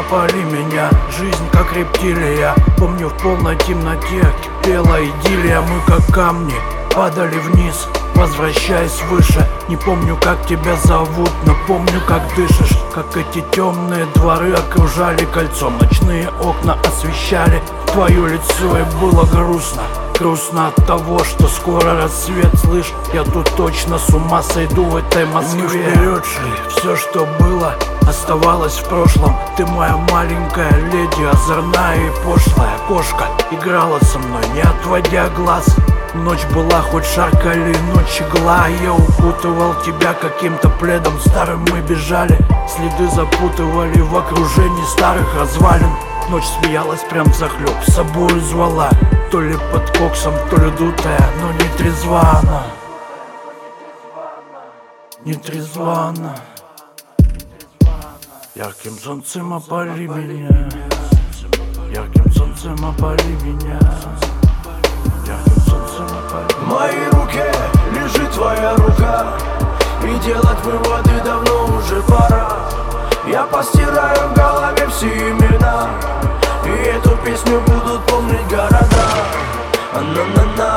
опали меня. Жизнь как рептилия. Помню, в полной темноте кипела идиллия. Мы как камни падали вниз, возвращаясь выше. Не помню, как тебя зовут, но помню, как дышишь. Как эти темные дворы окружали кольцом. Ночные окна освещали твое лицо, и было грустно. Грустно от того, что скоро рассвет. Слышь, я тут точно с ума сойду в этой Москве. Мы вперед шли, все, что было, оставалось в прошлом. Ты моя маленькая леди, озорная и пошлая. Кошка играла со мной, не отводя глаз. Ночь была хоть жарко или ночь игла. Я укутывал тебя каким-то пледом старым. Мы бежали, следы запутывали в окружении старых развалин. Ночь смеялась прям взахлеб, с собой звала. То ли под коксом, то ли дутая, но не трезва она. Не трезва она. Ярким солнцем опали меня. Ярким солнцем опали меня. Ярким солнцем опали. В моей руке лежит твоя рука, и делать выводы давно уже пора. Я постираю в голове все имена, и эту песню будут помнить города. А-на-на-на,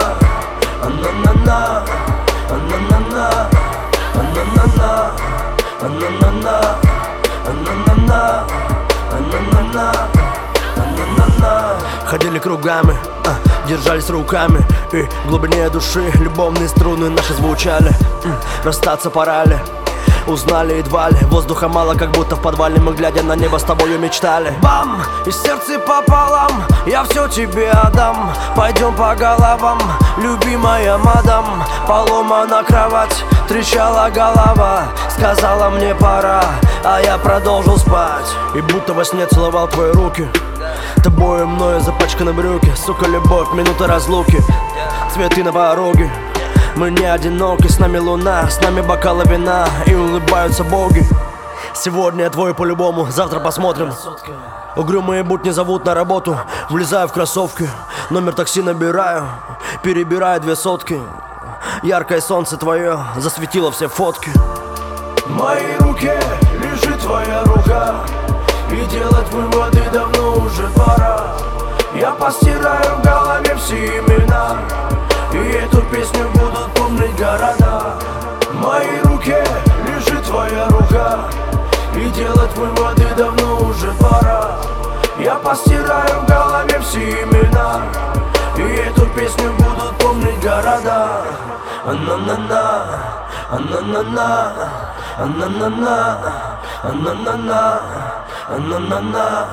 а-на-на-на, а-на-на-на, а-на-на-на, а-на-на-на, а-на-на-на, а-на-на-на, а-на-на-на. Ходили кругами, держались руками, и в глубине души любовные струны наши звучали. Расстаться пора ли? Узнали едва ли, воздуха мало, как будто в подвале мы, глядя на небо, с тобою мечтали. Бам! И сердце пополам, я все тебе отдам. Пойдем по головам, любимая мадам. Поломана кровать, трещала голова. Сказала мне пора, а я продолжил спать. И будто во сне целовал твои руки, тобою мною запачканы брюки. Сука, любовь, минута разлуки, цветы на пороге. Мы не одиноки, с нами луна, с нами бокалы вина, и улыбаются боги. Сегодня я твой по-любому, завтра посмотрим. Угрюмые будни зовут на работу. Влезаю в кроссовки, номер такси набираю, перебираю 2 сотки. Яркое солнце твое засветило все фотки. В моей руке лежит твоя рука, и делать выводы давно уже пора. Я постираю в голове все имена, и эту песню будут помнить города. В моей руке лежит твоя рука, и делать выводы давно уже пора. Я постираю в голове все имена, и эту песню будут помнить города. А-на-на-на, а-на-на-на, а-на-на-на, а-на-на-на, а-на-на-на,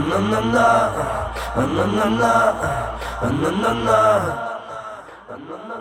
а-на-на-на, а-на-на-на, а-на-на-на.